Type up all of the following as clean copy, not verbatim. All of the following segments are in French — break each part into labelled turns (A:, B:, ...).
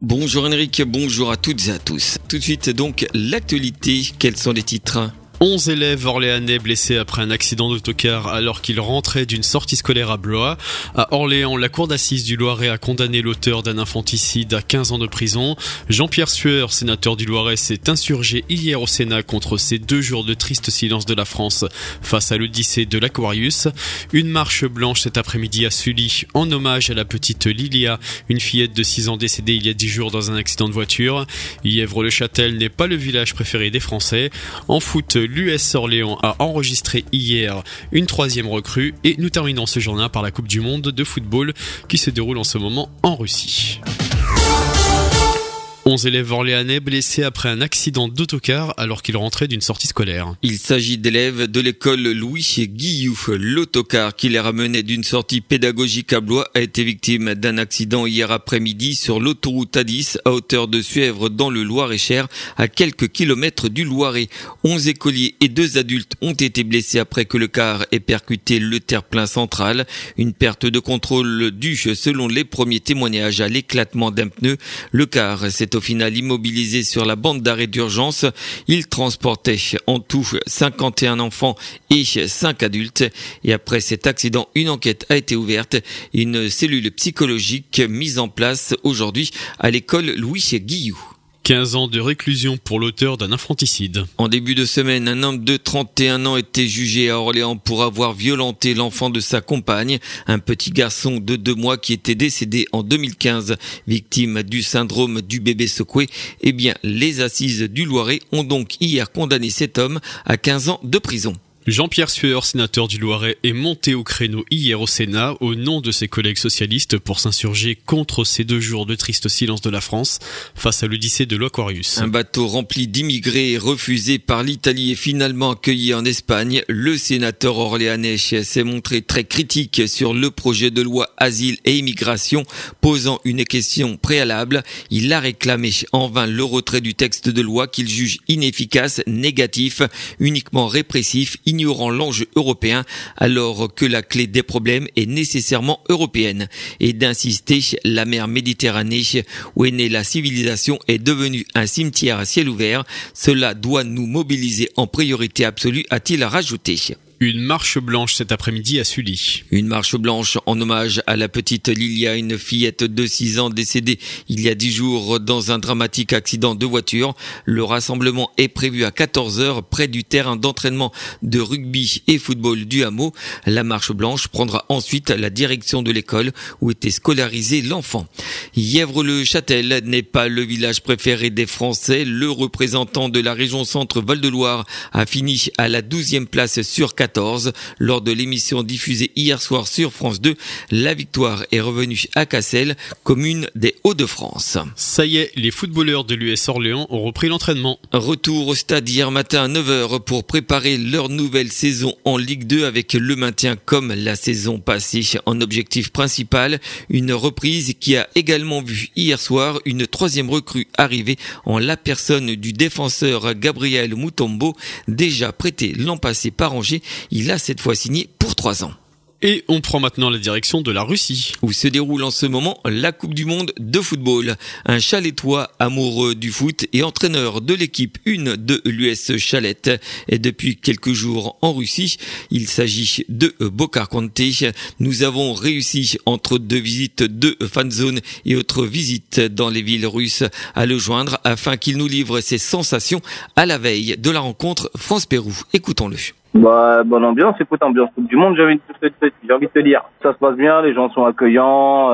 A: Bonjour Henrik, bonjour à toutes et à tous. Tout de suite donc l'actualité, quels sont les titres ?
B: 11 élèves orléanais blessés après un accident d'autocar alors qu'ils rentraient d'une sortie scolaire à Blois. À Orléans, la cour d'assises du Loiret a condamné l'auteur d'un infanticide à 15 ans de prison. Jean-Pierre Sueur, sénateur du Loiret, s'est insurgé hier au Sénat contre ces 2 jours de triste silence de la France face à l'Odyssée de l'Aquarius. Une marche blanche cet après-midi à Sully en hommage à la petite Lilia, une fillette de 6 ans décédée il y a 10 jours dans un accident de voiture. Yèvre-le-Châtel n'est pas le village préféré des Français. En foot, l'US Orléans a enregistré hier une 3e recrue et nous terminons ce journal par la Coupe du Monde de football qui se déroule en ce moment en Russie. 11 élèves orléanais blessés après un accident d'autocar alors qu'ils rentraient d'une sortie scolaire.
A: Il s'agit d'élèves de l'école Louis Guilloux. L'autocar qui les ramenait d'une sortie pédagogique à Blois a été victime d'un accident hier après-midi sur l'autoroute A10 à hauteur de Suèvre dans le Loir-et-Cher à quelques kilomètres du Loiret. 11 écoliers et 2 adultes ont été blessés après que le car ait percuté le terre-plein central. Une perte de contrôle due, selon les premiers témoignages, à l'éclatement d'un pneu. Le car s'est au final immobilisé sur la bande d'arrêt d'urgence. Il transportait en tout 51 enfants et 5 adultes. Et après cet accident, une enquête a été ouverte. Une cellule psychologique mise en place aujourd'hui à l'école Louis Guilloux.
B: 15 ans de réclusion pour l'auteur d'un infanticide.
A: En début de semaine, un homme de 31 ans était jugé à Orléans pour avoir violenté l'enfant de sa compagne, un petit garçon de 2 mois qui était décédé en 2015, victime du syndrome du bébé secoué. Eh bien, les assises du Loiret ont donc hier condamné cet homme à 15 ans de prison.
B: Jean-Pierre Sueur, sénateur du Loiret, est monté au créneau hier au Sénat au nom de ses collègues socialistes pour s'insurger contre ces 2 jours de triste silence de la France face à l'Odyssée de l'Aquarius.
A: Un bateau rempli d'immigrés refusé par l'Italie et finalement accueilli en Espagne. Le sénateur orléanais s'est montré très critique sur le projet de loi Asile et Immigration, posant une question préalable. Il a réclamé en vain le retrait du texte de loi qu'il juge inefficace, négatif, uniquement répressif, ignorant l'enjeu européen alors que la clé des problèmes est nécessairement européenne, et d'insister, la mer Méditerranée où est née la civilisation est devenue un cimetière à ciel ouvert. Cela doit nous mobiliser en priorité absolue, a-t-il rajouté.
B: Une marche blanche cet après-midi à Sully.
A: Une marche blanche en hommage à la petite Lilia, une fillette de 6 ans décédée il y a 10 jours dans un dramatique accident de voiture. Le rassemblement est prévu à 14h près du terrain d'entraînement de rugby et football du hameau. La marche blanche prendra ensuite la direction de l'école où était scolarisé l'enfant. Yèvre-le-Châtel n'est pas le village préféré des Français. Le représentant de la région Centre Val-de-Loire a fini à la 12e place sur 14. Lors de l'émission diffusée hier soir sur France 2, la victoire est revenue à Cassel, commune des Hauts-de-France.
B: Ça y est, les footballeurs de l'US Orléans ont repris l'entraînement.
A: Retour au stade hier matin à 9h pour préparer leur nouvelle saison en Ligue 2 avec le maintien comme la saison passée en objectif principal. Une reprise qui a également vu hier soir une 3e recrue arriver en la personne du défenseur Gabriel Mutombo, déjà prêté l'an passé par Angers. Il a cette fois signé pour 3 ans.
B: Et on prend maintenant la direction de la Russie,
A: où se déroule en ce moment la Coupe du Monde de football. Un Chalétois amoureux du foot et entraîneur de l'équipe 1 de l'US Chalette est depuis quelques jours en Russie. Il s'agit de Bokar Conté. Nous avons réussi entre 2 visites de fan zone et autres visites dans les villes russes à le joindre afin qu'il nous livre ses sensations à la veille de la rencontre France-Pérou. Écoutons-le.
C: Bonne ambiance, écoute, ambiance Coupe du Monde, j'ai envie de te dire. Ça se passe bien, les gens sont accueillants,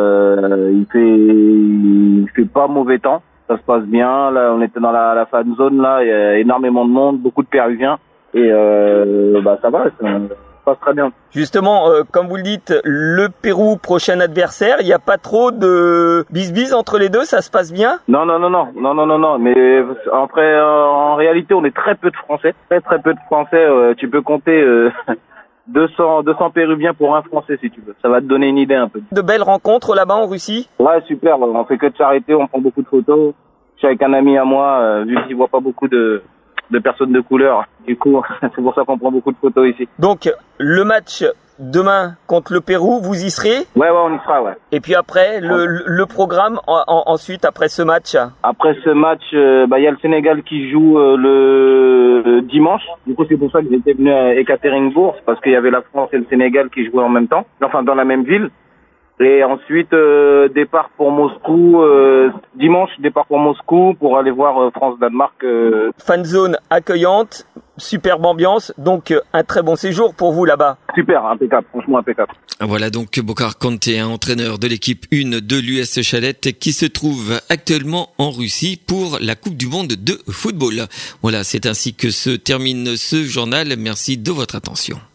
C: il fait pas mauvais temps, ça se passe bien. Là, on était dans la fan zone, là, il y a énormément de monde, beaucoup de Péruviens, et ça va, ça se passe très bien.
D: Justement, comme vous le dites, le Pérou, prochain adversaire, il n'y a pas trop de bis-bis entre les deux, ça se passe bien?
C: Non, mais après, en réalité, on est très peu de Français, très peu de Français, tu peux compter 200 Péruviens pour un Français si tu veux, ça va te donner une idée un peu.
D: De belles rencontres là-bas en Russie?
C: Ouais, super, on fait que de s'arrêter, on prend beaucoup de photos. Je suis avec un ami à moi, vu qu'il voit pas beaucoup de de personnes de couleur. Du coup, c'est pour ça qu'on prend beaucoup de photos ici.
D: Donc, le match demain contre le Pérou, vous y serez?
C: Ouais, on y sera, ouais.
D: Et puis après, le programme ensuite, après ce match?
C: Après ce match, y a le Sénégal qui joue le dimanche. Du coup, c'est pour ça que j'étais venu à Ekaterinbourg, parce qu'il y avait la France et le Sénégal qui jouaient en même temps, enfin dans la même ville. Et ensuite, départ pour Moscou, dimanche, départ pour Moscou pour aller voir France-Danemark.
D: Fanzone accueillante, superbe ambiance, donc un très bon séjour pour vous là-bas.
C: Super, impeccable, franchement impeccable.
A: Voilà donc Bokar Kanté, entraîneur de l'équipe 1 de l'US Chalette qui se trouve actuellement en Russie pour la Coupe du Monde de football. Voilà, c'est ainsi que se termine ce journal. Merci de votre attention.